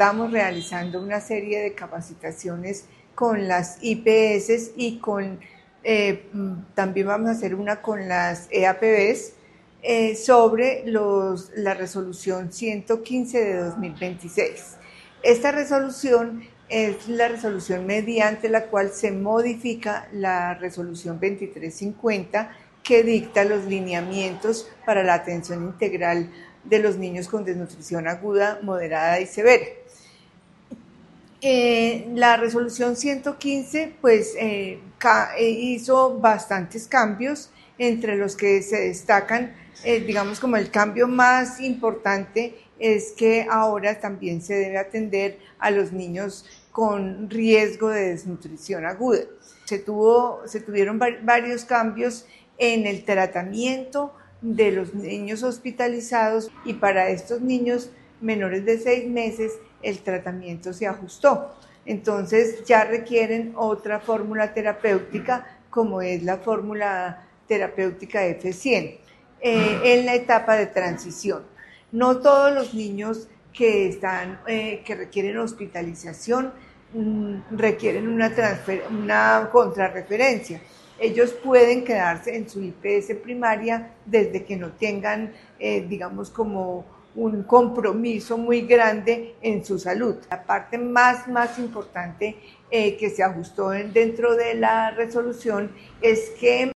estamos realizando una serie de capacitaciones con las IPS y también vamos a hacer una con las EAPBs sobre la resolución 115 de 2026. Esta resolución es la resolución mediante la cual se modifica la resolución 2350 que dicta los lineamientos para la atención integral de los niños con desnutrición aguda, moderada y severa. La resolución 115 pues hizo bastantes cambios, entre los que se destacan, digamos como el cambio más importante es que ahora también se debe atender a los niños con riesgo de desnutrición aguda. Se tuvieron varios cambios en el tratamiento de los niños hospitalizados, y para estos niños menores de 6 meses el tratamiento se ajustó. Entonces ya requieren otra fórmula terapéutica, como es la fórmula terapéutica F100, en la etapa de transición. No todos los niños que requieren hospitalización requieren una contrarreferencia. Ellos pueden quedarse en su IPS primaria desde que no tengan, digamos, como un compromiso muy grande en su salud. La parte más importante que se ajustó dentro de la resolución es que